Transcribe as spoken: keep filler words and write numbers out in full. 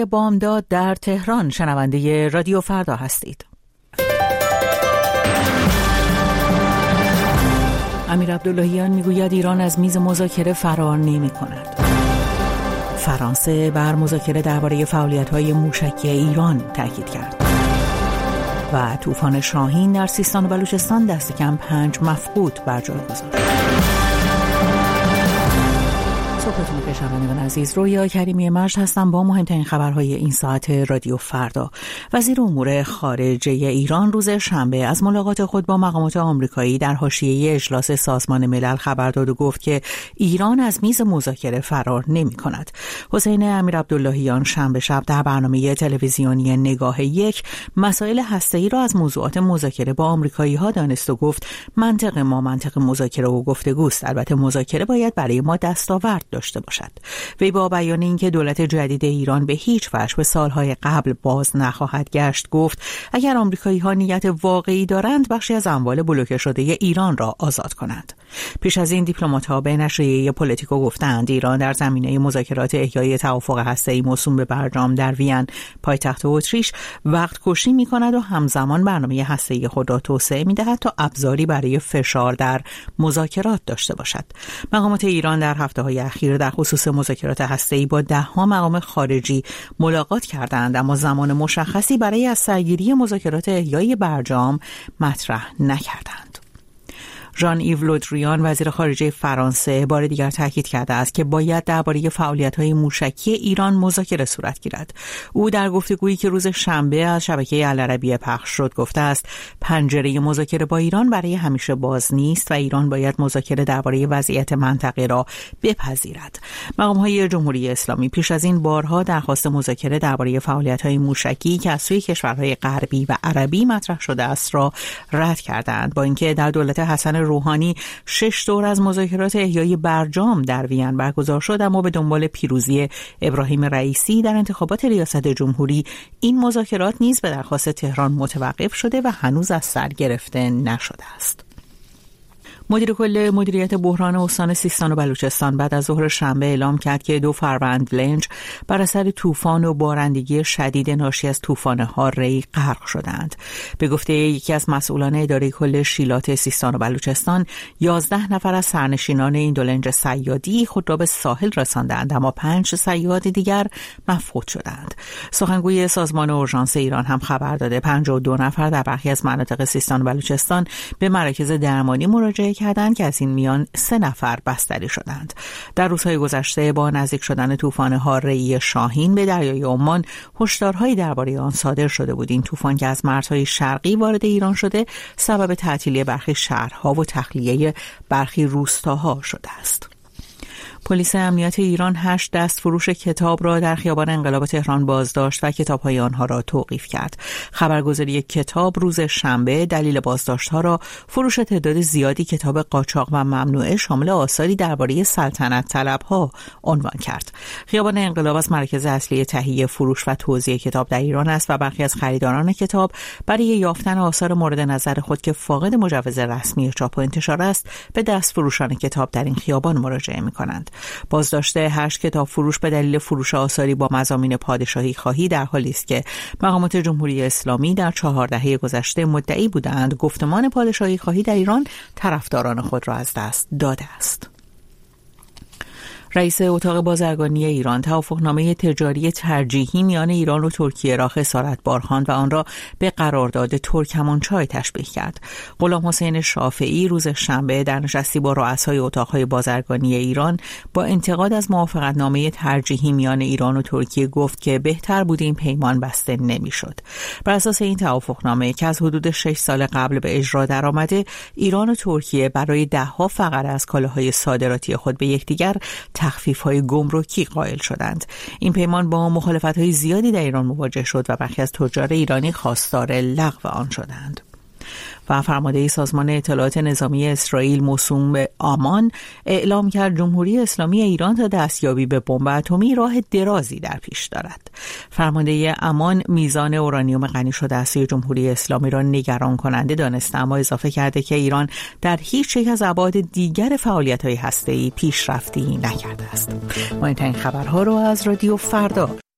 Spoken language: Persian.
بامداد در تهران شنونده رادیو فردا هستید. امیر عبداللهیان میگوید ایران از میز مذاکره فرار نمی کند. فرانسه بر مذاکره درباره فعالیت‌های موشکی ایران تاکید کرد. و طوفان شاهین در سیستان و بلوچستان دست کم پنج مفقود بر جای گذاشت. صبحتون بخیر شنوندگان عزیز، رویا کریمی مجد هستم با مهمترین خبرهای این ساعت رادیو فردا. وزیر امور خارجه ایران روز شنبه از ملاقات خود با مقامات آمریکایی در حاشیه اجلاس سازمان ملل خبر داد و گفت که ایران از میز مذاکره فرار نمی کند. حسین امیر عبداللهیان شنبه شب در برنامه تلویزیونی نگاه یک مسائل هسته‌ای را از موضوعات مذاکره با آمریکایی ها دانست و گفت منطق ما منطق مذاکره و گفتگوست. البته مذاکره باید برای ما دستاورد داشته باشد. وی با بیان اینکه دولت جدید ایران به هیچ وجه به سالهای قبل باز نخواهد گشت گفت اگر آمریکایی‌ها نیت واقعی دارند بخشی از اموال بلوکه شده ایران را آزاد کنند. پیش از این دیپلمات‌ها به نشریه پولیتیکو گفتند ایران در زمینه مذاکرات احیای توافق هسته‌ای موسوم به برجام در وین پایتخت اتریش وقت کشی می‌کند و همزمان برنامه هسته‌ای خود را توسعه می‌دهد تا ابزاری برای فشار در مذاکرات داشته باشد. مقامات ایران در هفته‌های اخیر در خصوص مذاکرات هسته‌ای با ده‌ها مقام خارجی ملاقات کردند، اما زمان مشخصی برای از سرگیری مذاکرات احیای برجام مطرح نکردند. ژان ایو لودریان وزیر خارجه فرانسه بار دیگر تاکید کرده است که باید درباره فعالیت‌های موشکی ایران مذاکره صورت گیرد. او در گفتگویی که روز شنبه از شبکه العربیه پخش شد گفته است پنجره مذاکره با ایران برای همیشه باز نیست و ایران باید مذاکره درباره وضعیت منطقه را بپذیرد. مقام‌های جمهوری اسلامی پیش از این بارها درخواست مذاکره درباره فعالیت‌های موشکی که از سوی کشورهای غربی و عربی مطرح شده است را رد کردند، با اینکه در دولت حسن روحانی شش دور از مذاکرات احیای برجام در وین برگزار شد، اما به دنبال پیروزی ابراهیم رئیسی در انتخابات ریاست جمهوری این مذاکرات نیز به درخواست تهران متوقف شده و هنوز از سر گرفته نشده است. مدیر کل مدیریت بحران استان سیستان و بلوچستان بعد از ظهر شنبه اعلام کرد که دو فروند لنج بر اثر طوفان و بارندگی شدید ناشی از طوفان هاره‌ای غرق شدند. به گفته یکی از مسئولان اداره کل شیلات سیستان و بلوچستان، یازده نفر از سرنشینان این دو لنج صیادی خود را به ساحل رساندند، اما پنج صیاد دیگر مفقود شدند. سخنگوی سازمان اورژانس ایران هم خبر داده پنجاه و دو نفر در برخی از مناطق سیستان و بلوچستان به مراکز درمانی مراجعه کردند که از این میان سه نفر بستری شدند. در روزهای گذشته با نزدیک شدن طوفان هاره‌ای شاهین به دریای عمان هشدارهایی درباره آن صادر شده بود. این طوفان که از مرزهای شرقی وارد ایران شده سبب تعطیلی برخی شهرها و تخلیه برخی روستاها شده است. پلیس امنیت ایران هشت دست فروش کتاب را در خیابان انقلاب تهران بازداشت و کتاب‌های آنها را توقیف کرد. خبرگزاری کتاب روز شنبه دلیل بازداشت‌ها را فروش تعداد زیادی کتاب قاچاق و ممنوعه شامل آثاری درباره سلطنت طلب‌ها عنوان کرد. خیابان انقلاب از مرکز اصلی تهیه، فروش و توزیع کتاب در ایران است و برخی از خریداران کتاب برای یافتن آثار مورد نظر خود که فاقد مجوز رسمی چاپ و انتشار است به دست فروشان کتاب در این خیابان مراجعه می‌کنند. بازداشت هشت کتاب فروش به دلیل فروش آثاری با مضامین پادشاهی خواهی در حالی است که مقامات جمهوری اسلامی در چهار دهه گذشته مدعی بودند گفتمان پادشاهی خواهی در ایران طرفداران خود را از دست داده است. رئیس اتاق بازرگانی ایران توافقنامه تجاری ترجیحی میان ایران و ترکیه را خسارتبار خواند و آن را به قرارداد ترکمنچای تشبیه کرد. غلام حسین شافعی روز شنبه در نشستی با رؤسای اتاق‌های بازرگانی ایران با انتقاد از موافقتنامه ترجیحی میان ایران و ترکیه گفت که بهتر بود این پیمان بسته نمی‌شد. بر اساس این توافقنامه که از حدود شش سال قبل به اجرا درآمده، ایران و ترکیه برای ده‌ها فقره از کالاهای صادراتی خود به یکدیگر تخفیف‌های گمرکی قائل شدند. این پیمان با مخالفت‌های زیادی در ایران مواجه شد و برخی از تجار ایرانی خواستار لغو آن شدند. و فرمانده سازمان اطلاعات نظامی اسرائیل موسوم به آمان اعلام کرد جمهوری اسلامی ایران تا دستیابی به بمب اتمی راه درازی در پیش دارد. فرمانده آمان میزان اورانیوم غنی شده از جمهوری اسلامی را نگران کننده دانسته، اما اضافه کرده که ایران در هیچ یک از ابعاد دیگر فعالیت‌های هسته‌ای پیشرفتی نکرده است. ما این خبرها رو از رادیو فردا